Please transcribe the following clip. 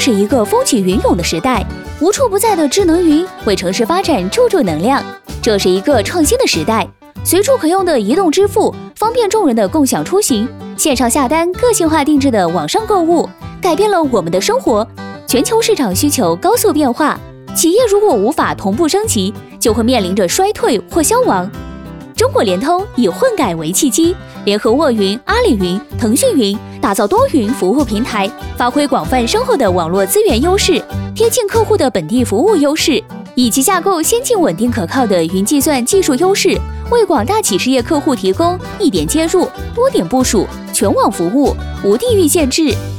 是一个风起云涌的时代，无处不在的智能云为城市发展注入能量。这是一个创新的时代，随处可用的移动支付，方便众人的共享出行，线上下单、个性化定制的网上购物，改变了我们的生活。全球市场需求高速变化，企业如果无法同步升级，就会面临着衰退或消亡。中国联通以混改为契机，联合沃云、阿里云、腾讯云，打造多云服务平台，发挥广泛深厚的网络资源优势，贴近客户的本地服务优势，以及架构先进、稳定、可靠的云计算技术优势，为广大企事业客户提供一点接入、多点部署、全网服务、无地域限制、